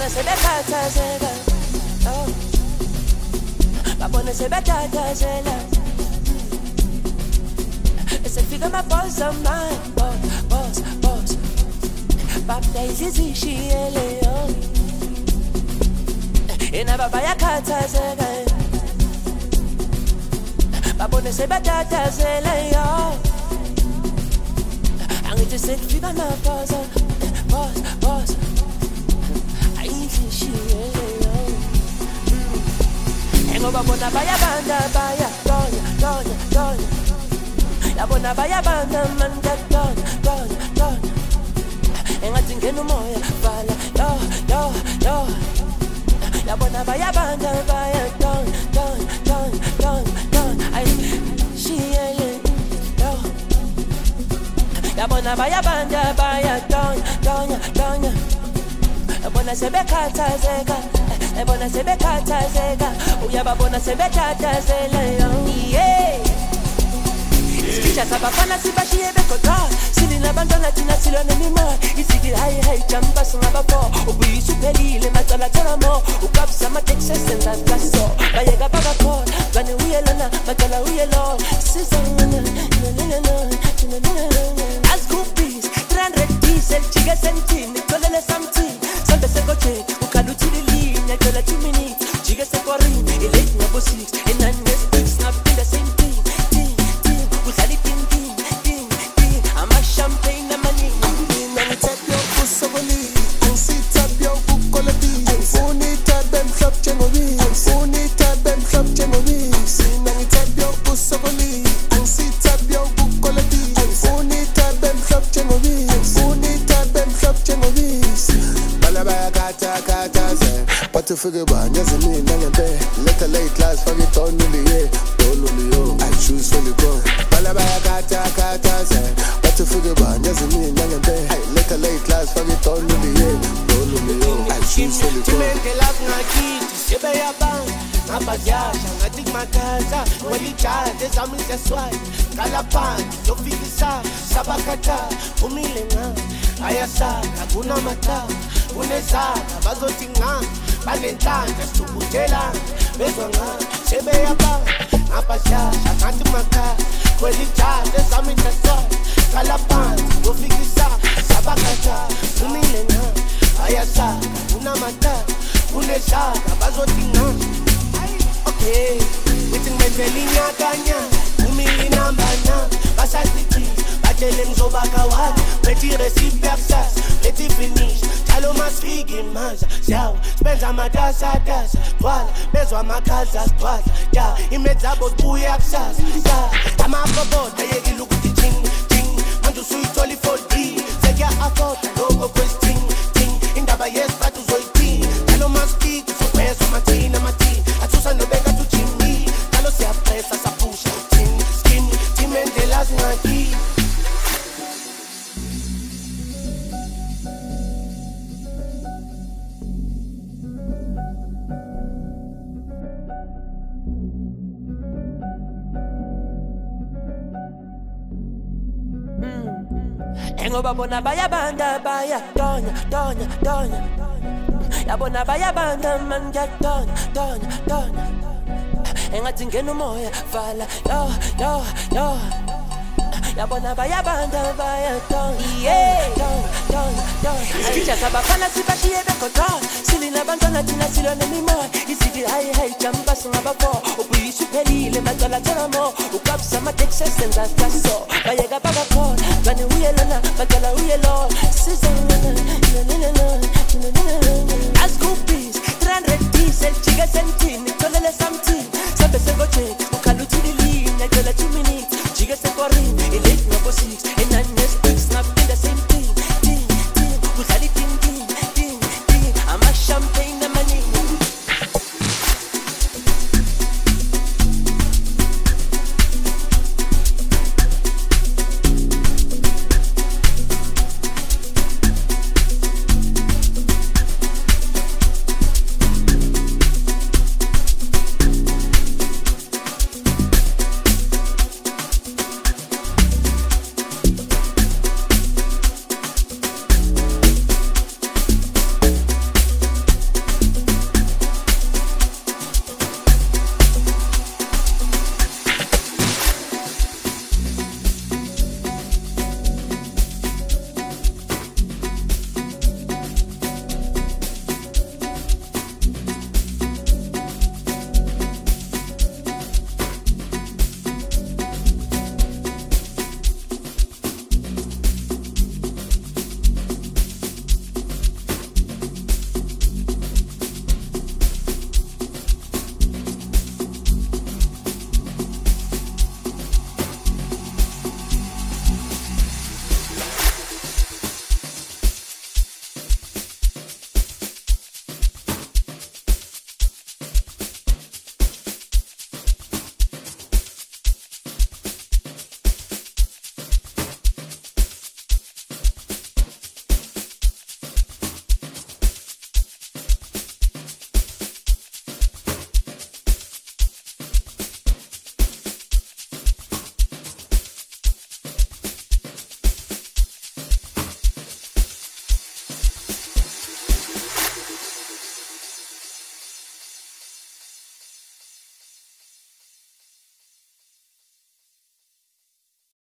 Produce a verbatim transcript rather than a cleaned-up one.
babona sebekhathazeka, oh, babona sebetatazela. Sefika amaboss amanye, boss, boss, boss. Babda izizishiyele, oh, enaba bayakhathazeka, babona sebetatazela, oh. Angithi sekufika amaboss, boss, boss. Ngoba bona bayabanda baya donya donya donya, yabona bayabanda manda donya donya donya, engathi ngena umoya vala yo yo yo, yabona bayabanda baya donya donya donya donya donya, ay shiyele yo, yabona bayabanda baya donya donya donya, yabona sebekhathazeka, ebona sebekhathazeka, uyababona sebetatazela, yeah. Sikisha sabafana sibashiye bekoda, silina bantwana thina silwa nemimoya, izigi hayi hayi jamba singabafo, ubuyisa uphelile macala thola mo, ukabisa ama-Texas enza kaso, bayeka bakakhola, kani uyelona, macala uyelona, sizongana, azikupis, three hundred diesel, jike sentini, tolele something, sambe sekoche, ukaluthili linya, tola two minutes, jike sekwarini, ilate ngabo six, inani ngesix, ngapinda same thing, thing, thing, udlali ting, ting, ting, ting, ama-champagne amaningi, nangithabyo kusokoli, angisithabyo kukolodi, angifuni mhlop njengobisi, angifuni mhlop njengobisi, nangithabyo kusokoli, angisithabyo kukolodi, angifuni mhlop njengobisi, angifuni mhlop njengobisi. Bala bayakhathakhathaze, bathi ufike banyaze mina ngempe, later late class fake it on uliye, oluliyo, I choose for the go. Bala bayakhathakhathaze, bathi ufike banyaze mina ngempe, later late class fake it on uliye, oluliyo, I choose for the go. Timendela ngakithi sebeyabanga ngabaziyasha ngathi kumakhaza ngolijazi zami zeswayi qala phansi zofikisa sabakhatha umile nga ayasaka kunamata kunezaka bazothi nga banenhlanhla sithukuthelana bezwa nga sebeyabanga ngabaziyasha ngathi kumakhaza ngolijazi zami zeswayi qala phansi zofikisa sabakhatha umile nga ayasaka kunamata kunezaka bazothi nga. Okay, waiting mentally nyakanya, umili nambanya, basatiti, batele mzobaka wali, beti recipe absas, beti finish, chalo masfigi maza, siyawa, spenza matasa tasa, twala, bezwa makaza twala, ya, imedzabo buye absas, ya, amabobota yegi lukuti ching, ching, manju suitoli for D, segya afota, logo quest ting, ting, indaba yes batu zoiti, chalo masfigi, so peso matina matina, atusa no beka tu chimni, chalo se apresa sa pusha, ting, skin, timendelas ngaki. Ngoba bona bayabanda baya donya donya donya, yabona bayabanda manja donya donya donya, engathi ngena umoya vala yo yo yo, yabona bayabanda baya donya, yeah, donya donya donya. Sikisha sabafana sibashiye bekoda, silina bantwana thina silwa nemimoya, izigi hayi hayi jamba singabafo, ubuyisa uphelile macala thola mo, ukabisa ama-Texas enza kaso, bayeka bakakhola, kani uyelona, macala uyelona, sizongana, azikupis, three hundred diesel, jike sentini, tolele something, sambe sekoche, ukaluthili linya, tola two minutes, jike sekwarini, ilate ngabo six,